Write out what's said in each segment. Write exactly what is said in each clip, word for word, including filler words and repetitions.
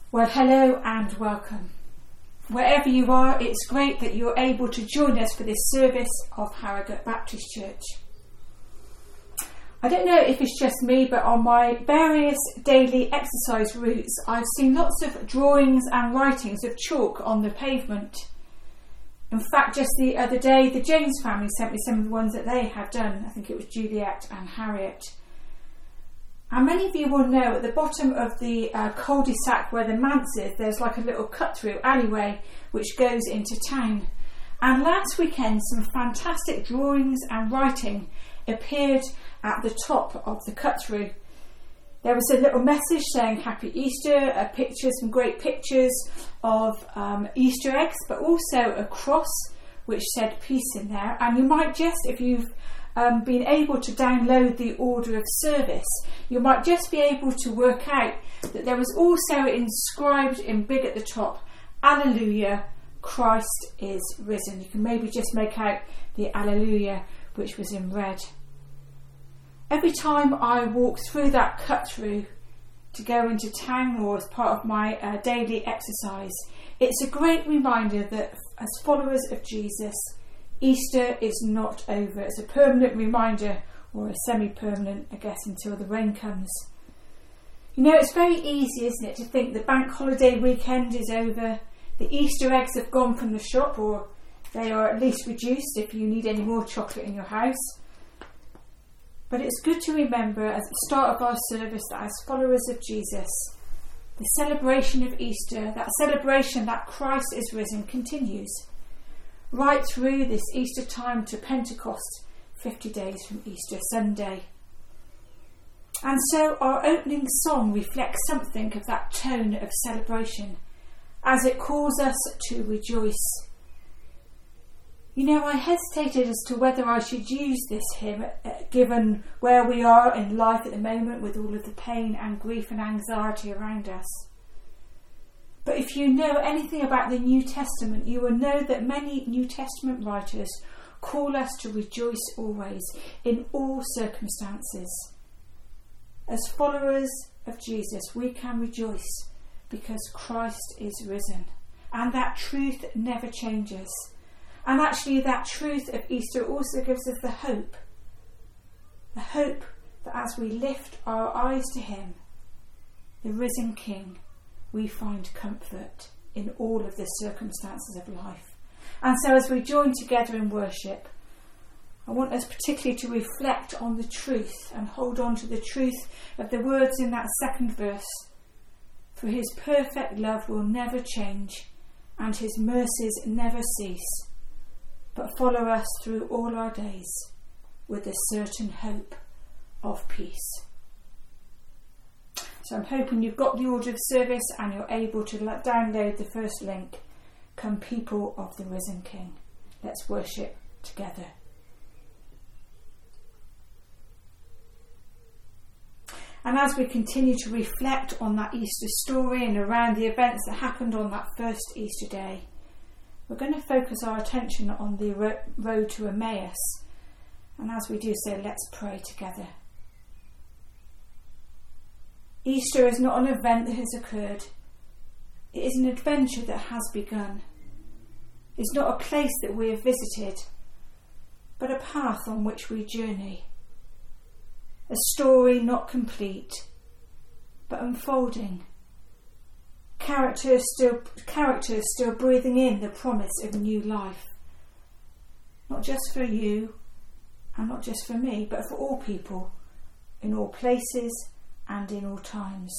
Well, hello and welcome. Wherever you are, it's great that you're able to join us for this service of Harrogate Baptist Church. I don't know if it's just me, but on my various daily exercise routes, I've seen lots of drawings and writings of chalk on the pavement. In fact, just the other day, the James family sent me some of the ones that they had done. I think it was Juliet and Harriet. And many of you will know at the bottom of the uh, cul-de-sac where the manse is, there's like a little cut-through alleyway which goes into town. And last weekend, some fantastic drawings and writing appeared at the top of the cut-through. There was a little message saying Happy Easter, a picture, some great pictures of um, Easter eggs, but also a cross which said peace in there. And you might just, if you've um, been able to download the order of service, you might just be able to work out that there was also inscribed in big at the top, Alleluia, Christ is risen. You can maybe just make out the Alleluia which was in red. Every time I walk through that cut through to go into town or as part of my uh, daily exercise, it's a great reminder that as followers of Jesus, Easter is not over. It's a permanent reminder, or a semi-permanent, I guess, until the rain comes. You know, it's very easy, isn't it, to think the bank holiday weekend is over, the Easter eggs have gone from the shop, or they are at least reduced if you need any more chocolate in your house. But it's good to remember at the start of our service that as followers of Jesus, the celebration of Easter, that celebration that Christ is risen, continues right through this Easter time to Pentecost, fifty days from Easter Sunday. And so our opening song reflects something of that tone of celebration as it calls us to rejoice. You know, I hesitated as to whether I should use this hymn, uh, given where we are in life at the moment with all of the pain and grief and anxiety around us. But if you know anything about the New Testament, you will know that many New Testament writers call us to rejoice always, in all circumstances. As followers of Jesus, we can rejoice because Christ is risen, and that truth never changes. And actually that truth of Easter also gives us the hope, the hope that as we lift our eyes to him, the risen King, we find comfort in all of the circumstances of life. And so as we join together in worship, I want us particularly to reflect on the truth and hold on to the truth of the words in that second verse. For his perfect love will never change, and his mercies never cease, but follow us through all our days with a certain hope of peace. So I'm hoping you've got the order of service and you're able to download the first link, Come People of the Risen King. Let's worship together. And as we continue to reflect on that Easter story and around the events that happened on that first Easter day, we're going to focus our attention on the ro- road to Emmaus. And as we do so, let's pray together. Easter is not an event that has occurred. It is an adventure that has begun. It's not a place that we have visited, but a path on which we journey. A story not complete, but unfolding. Characters still, characters still breathing in the promise of new life. Not just for you, and not just for me, but for all people, in all places and in all times.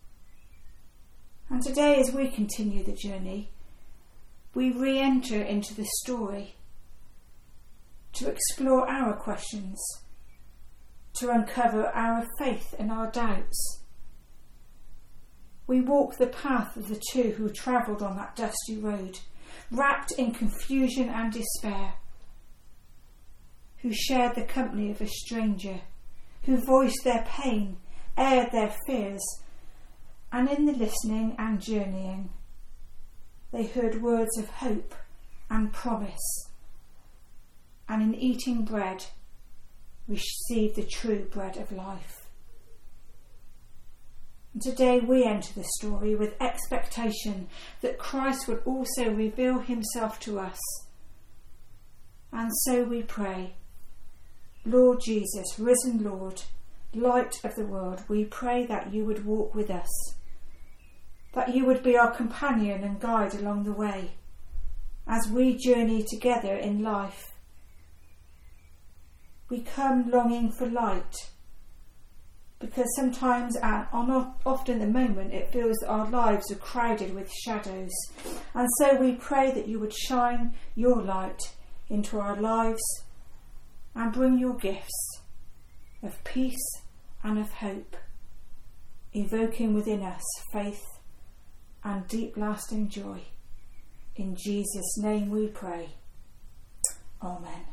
And today, as we continue the journey, we re-enter into the story to explore our questions, to uncover our faith and our doubts. We walk the path of the two who travelled on that dusty road, wrapped in confusion and despair, who shared the company of a stranger, who voiced their pain, aired their fears, and in the listening and journeying, they heard words of hope and promise, and in eating bread, received the true bread of life. And today we enter the story with expectation that Christ would also reveal himself to us. And so we pray, Lord Jesus, risen Lord, light of the world, we pray that you would walk with us, that you would be our companion and guide along the way as we journey together in life. We come longing for light, because sometimes and often at the moment it feels that our lives are crowded with shadows, and so we pray that you would shine your light into our lives and bring your gifts of peace and of hope, evoking within us faith and deep lasting joy. In Jesus' name we pray. Amen.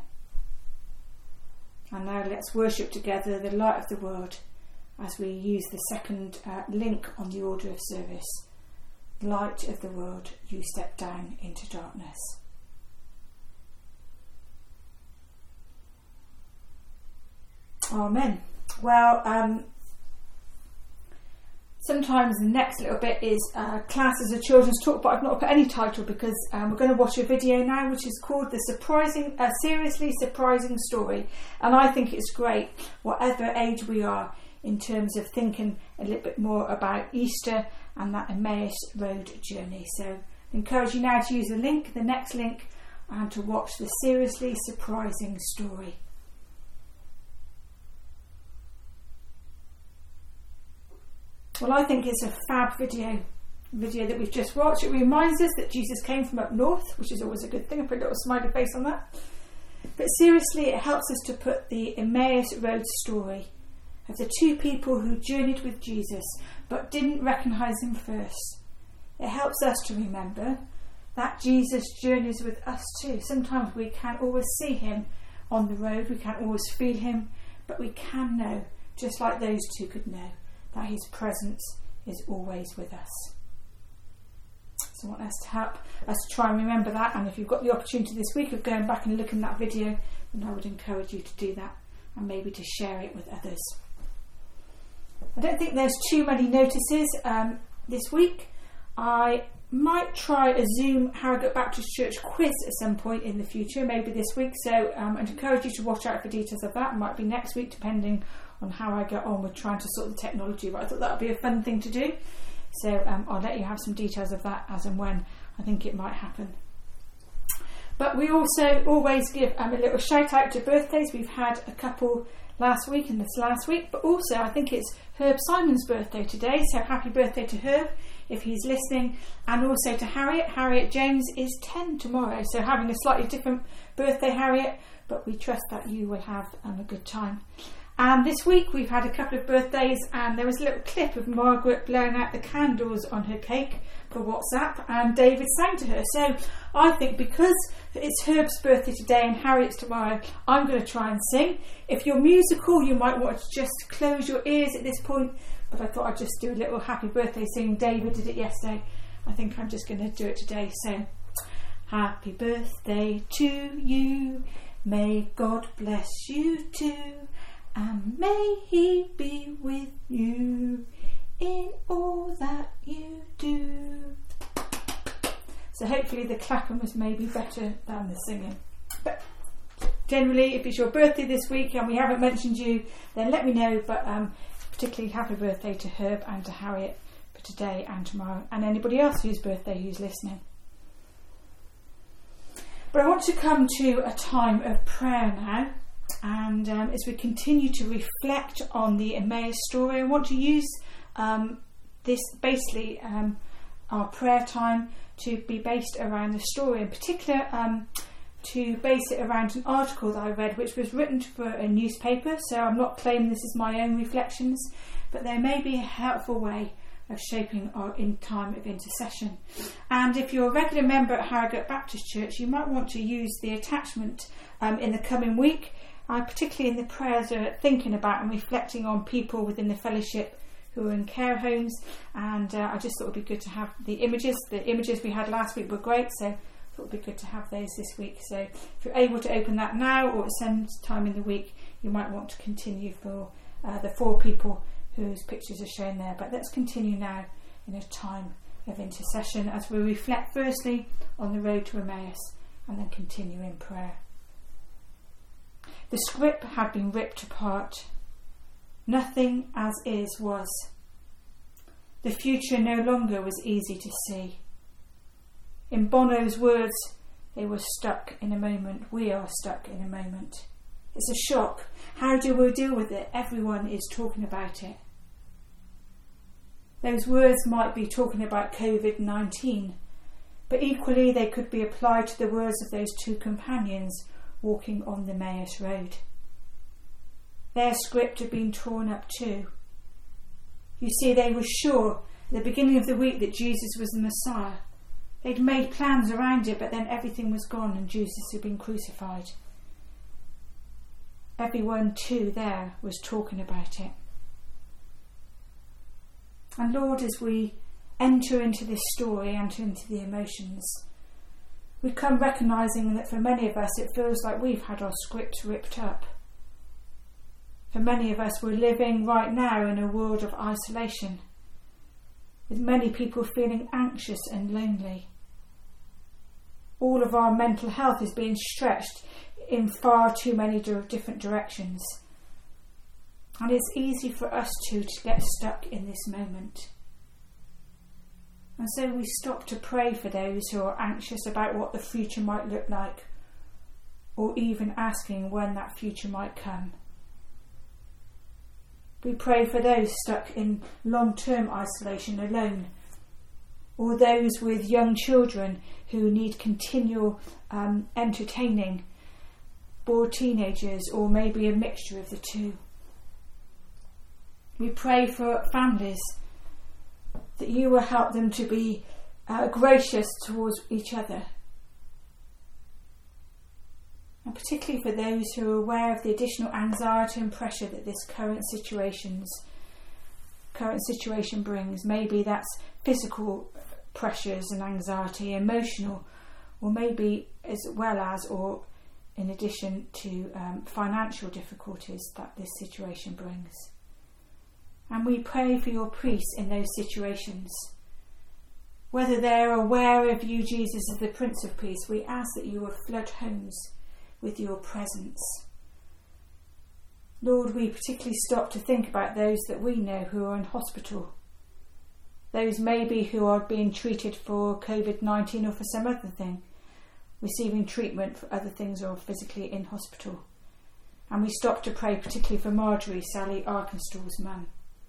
And now let's worship together the light of the world as we use the second uh, link on the order of service. Light of the world, you step down into darkness. Amen. Well, um, sometimes the next little bit is uh, class as a children's talk, but I've not put any title because um, we're going to watch a video now which is called The Surprising, uh, Seriously Surprising Story, and I think it's great whatever age we are in terms of thinking a little bit more about Easter and that Emmaus Road journey. So I encourage you now to use the link, the next link, and to watch The Seriously Surprising Story. Well, I think it's a fab video, video that we've just watched. It reminds us that Jesus came from up north, which is always a good thing. I put a little smiley face on that. But seriously, it helps us to put the Emmaus Road story of the two people who journeyed with Jesus but didn't recognise him first. It helps us to remember that Jesus journeys with us too. Sometimes we can't always see him on the road, we can't always feel him, but we can know, just like those two could know, that his presence is always with us. So I want us to help us to try and remember that, and if you've got the opportunity this week of going back and looking at that video, then I would encourage you to do that and maybe to share it with others. I don't think there's too many notices um, this week. I might try a Zoom Harrogate Baptist Church quiz at some point in the future, maybe this week, so um, I'd encourage you to watch out for details of that. It might be next week depending on how I get on with trying to sort the technology, but I thought that would be a fun thing to do, so um, I'll let you have some details of that as and when I think it might happen. But we also always give um, a little shout out to birthdays. We've had a couple last week and this last week, but also I think it's Herb Simon's birthday today, so happy birthday to Herb if he's listening, and also to Harriet. Harriet Jones is ten tomorrow, so having a slightly different birthday, Harriet, but we trust that you will have um, a good time. And this week we've had a couple of birthdays, and there was a little clip of Margaret blowing out the candles on her cake for WhatsApp, and David sang to her. So I think because it's Herb's birthday today and Harriet's tomorrow, I'm going to try and sing. If you're musical, you might want to just close your ears at this point, but I thought I'd just do a little happy birthday singing. David did it yesterday. I think I'm just going to do it today. So, happy birthday to you. May God bless you too. And may he be with you in all that you do. So hopefully the clapping was maybe better than the singing. But generally, if it's your birthday this week and we haven't mentioned you, then let me know. But um, particularly happy birthday to Herb and to Harriet for today and tomorrow, and anybody else whose birthday who's listening. But I want to come to a time of prayer now. And um, as we continue to reflect on the Emmaus story, I want to use um, this basically um, our prayer time to be based around the story, in particular um, to base it around an article that I read which was written for a newspaper. So I'm not claiming this is my own reflections, but there may be a helpful way of shaping our in time of intercession. And if you're a regular member at Harrogate Baptist Church, you might want to use the attachment um, in the coming week. I particularly in the prayers are thinking about and reflecting on people within the fellowship who are in care homes, and uh, I just thought it would be good to have the images. The images we had last week were great, so I thought it would be good to have those this week. So if you're able to open that now or at some time in the week, you might want to continue for uh, the four people whose pictures are shown there. But let's continue now in a time of intercession as we reflect firstly on the road to Emmaus and then continue in prayer. The script had been ripped apart. Nothing as is was. The future no longer was easy to see. In Bono's words, they were stuck in a moment. We are stuck in a moment. It's a shock. How do we deal with it? Everyone is talking about it. Those words might be talking about covid nineteen, but equally they could be applied to the words of those two companions walking on the Emmaus Road. Their script had been torn up too. You see, they were sure at the beginning of the week that Jesus was the Messiah. They'd made plans around it, but then everything was gone and Jesus had been crucified. Everyone too there was talking about it. And Lord, as we enter into this story, enter into the emotions, we come recognising that for many of us it feels like we've had our script ripped up. For many of us, we're living right now in a world of isolation, with many people feeling anxious and lonely. All of our mental health is being stretched in far too many different directions. And it's easy for us too to get stuck in this moment. And so we stop to pray for those who are anxious about what the future might look like, or even asking when that future might come. We pray for those stuck in long-term isolation alone, or those with young children who need continual um, entertaining, bored teenagers, or maybe a mixture of the two. We pray for families that you will help them to be uh, gracious towards each other. And particularly for those who are aware of the additional anxiety and pressure that this current situations, current situation brings. Maybe that's physical pressures and anxiety, emotional, or maybe as well as or in addition to um, financial difficulties that this situation brings. And we pray for your priests in those situations. Whether they're aware of you, Jesus, as the Prince of Peace, we ask that you will flood homes with your presence. Lord, we particularly stop to think about those that we know who are in hospital. Those maybe who are being treated for covid nineteen or for some other thing, receiving treatment for other things or physically in hospital. And we stop to pray particularly for Marjorie, Sally Arkenstall's mum.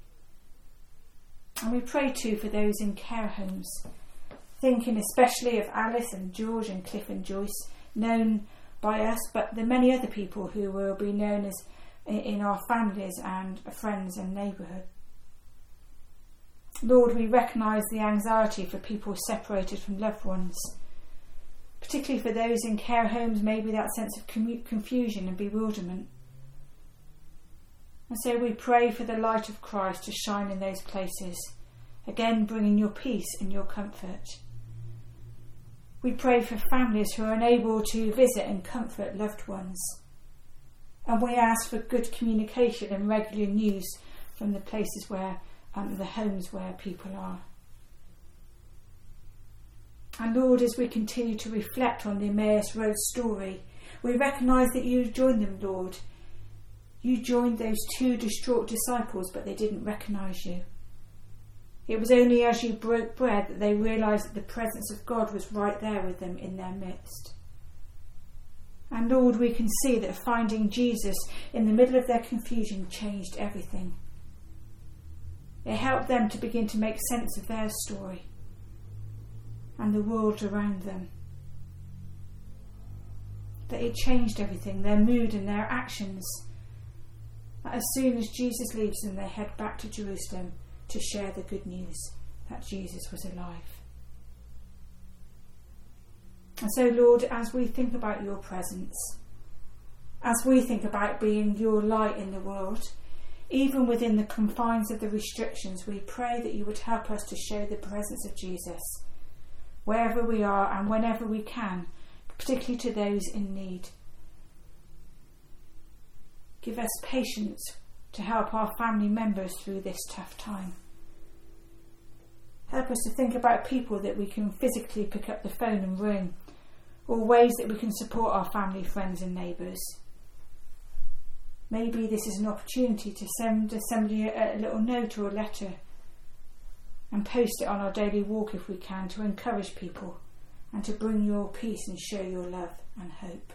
And we pray too for those in care homes, thinking especially of Alice and George and Cliff and Joyce, known by us, but the many other people who will be known as in our families and friends and neighbourhood. Lord, we recognise the anxiety for people separated from loved ones, particularly for those in care homes, maybe that sense of confusion and bewilderment. And so we pray for the light of Christ to shine in those places, again bringing your peace and your comfort. We pray for families who are unable to visit and comfort loved ones. And we ask for good communication and regular news from the places where, um, the homes where people are. And Lord, as we continue to reflect on the Emmaus Road story, we recognise that you joined them, Lord. You joined those two distraught disciples, but they didn't recognise you. It was only as you broke bread that they realised that the presence of God was right there with them in their midst. And Lord, we can see that finding Jesus in the middle of their confusion changed everything. It helped them to begin to make sense of their story and the world around them. That it changed everything, their mood and their actions. That as soon as Jesus leaves them, they head back to Jerusalem to share the good news that Jesus was alive. And so, Lord, as we think about your presence, as we think about being your light in the world, even within the confines of the restrictions, we pray that you would help us to show the presence of Jesus wherever we are and whenever we can, particularly to those in need. Give us patience to help our family members through this tough time. Help us to think about people that we can physically pick up the phone and ring, or ways that we can support our family, friends and neighbours. Maybe this is an opportunity to send somebody a, a little note or a letter and post it on our daily walk if we can, to encourage people and to bring your peace and show your love and hope.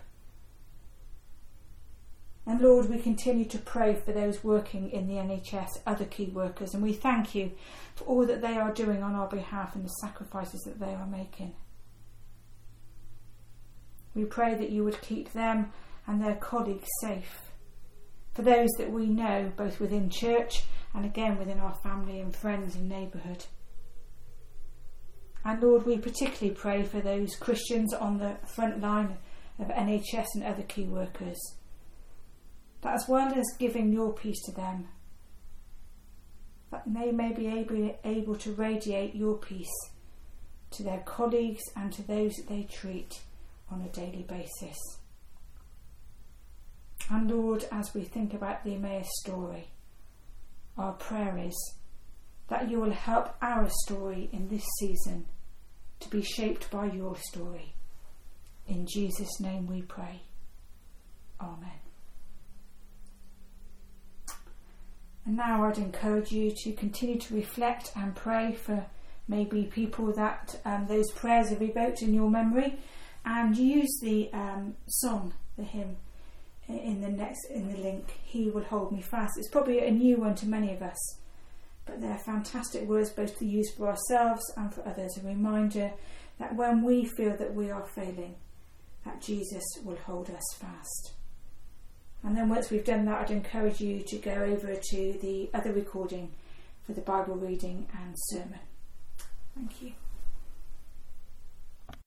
And Lord, we continue to pray for those working in the N H S, other key workers, and we thank you for all that they are doing on our behalf and the sacrifices that they are making. We pray that you would keep them and their colleagues safe. For those that we know, both within church and again within our family and friends and neighbourhood. And Lord, we particularly pray for those Christians on the front line of N H S and other key workers, that as well as giving your peace to them, that they may be able, able to radiate your peace to their colleagues and to those that they treat on a daily basis. And Lord, as we think about the Emmaus story, our prayer is that you will help our story in this season to be shaped by your story. In Jesus' name we pray. Amen. And now I'd encourage you to continue to reflect and pray for maybe people that um, those prayers have evoked in your memory, and use the um, song, the hymn, in the next in the link, He Will Hold Me Fast. It's probably a new one to many of us, but they're fantastic words both to use for ourselves and for others, a reminder that when we feel that we are failing, that Jesus will hold us fast. And then once we've done that, I'd encourage you to go over to the other recording for the Bible reading and sermon. Thank you.